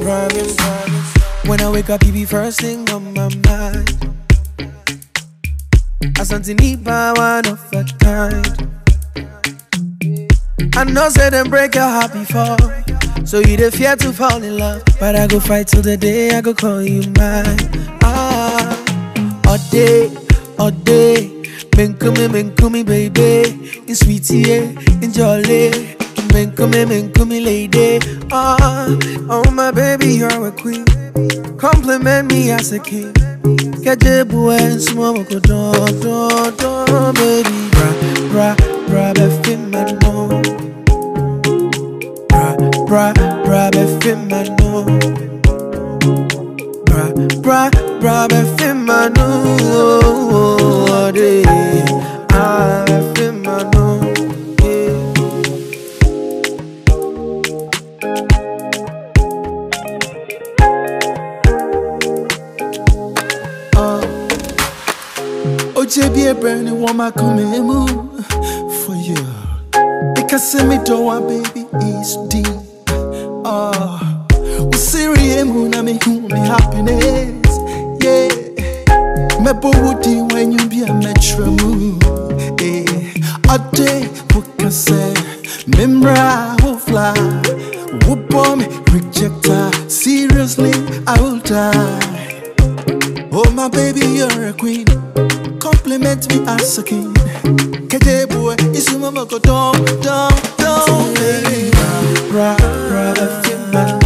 promise. When I wake up, you be first thing on my mind. I something need by one of a kind. I know say them break your heart before, so you the fear to fall in love. But I go fight till the day I go call you mine. All day, men come me, baby. In sweetie, in jolly. Men come me, lady. Oh my baby, you're a queen. Compliment me as a king. Get your boy and small go don, baby. Bra, be my no. Bra, be my no. Bra, be my no. Be my no. Ojebi a brand new woman come for you. Because me to one baby is deep. We serious na me happiness. Yeah. Me body when you be a metro moon. A day we can say memra will fly. Whoop on me rejector. Seriously, I will die. Oh my baby, you're a queen. Compliment me as a king. KJ boy, it's your mama go down, baby. Bra, be my